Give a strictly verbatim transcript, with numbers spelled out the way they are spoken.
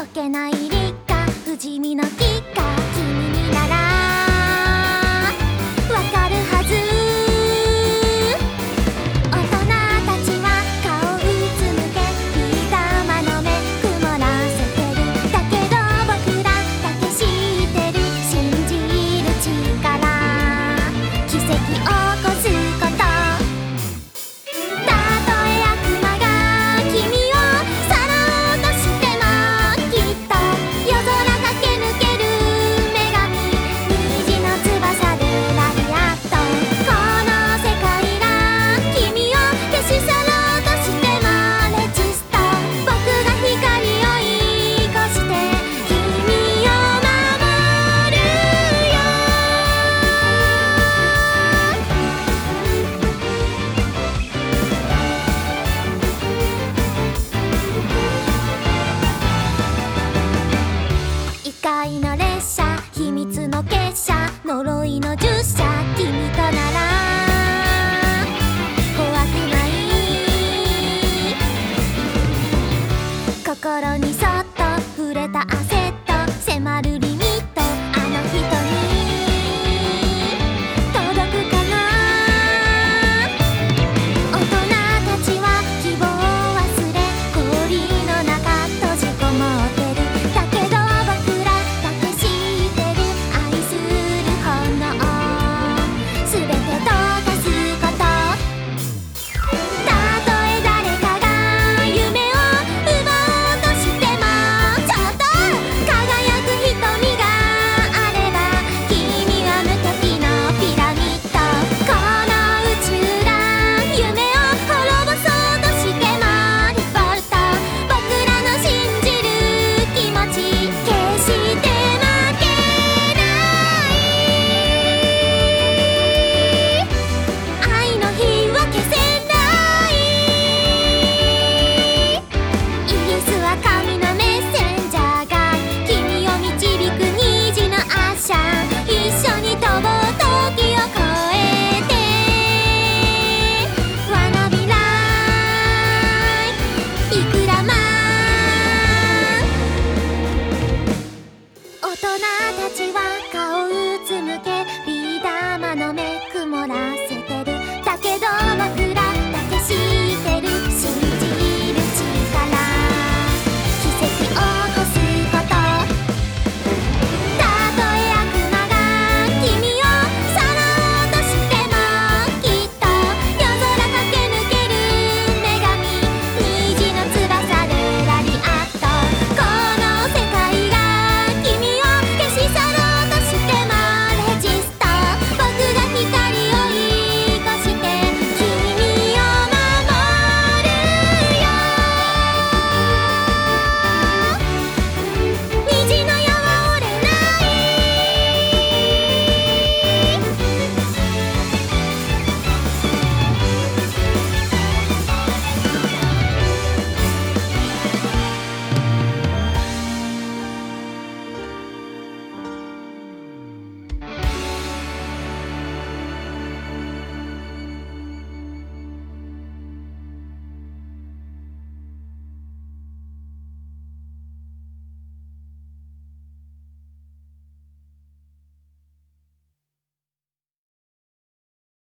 解けない理科不死身の幾何君にならわかるはず。大人たちは顔うつむけビー玉の目曇らせてる。だけど僕らだけ知ってる信じる力奇跡を起こすこと。たとえ悪魔が君をさらおうとしてもきっと夜空駆け抜ける女神虹の翼でラリアット。この世界が君を消し去ろうとしてもレジスト。僕が光を追い越して君を守るよ。異界の列車秘密の結社呪いの従者君となら怖くない。心にそっと触れた朝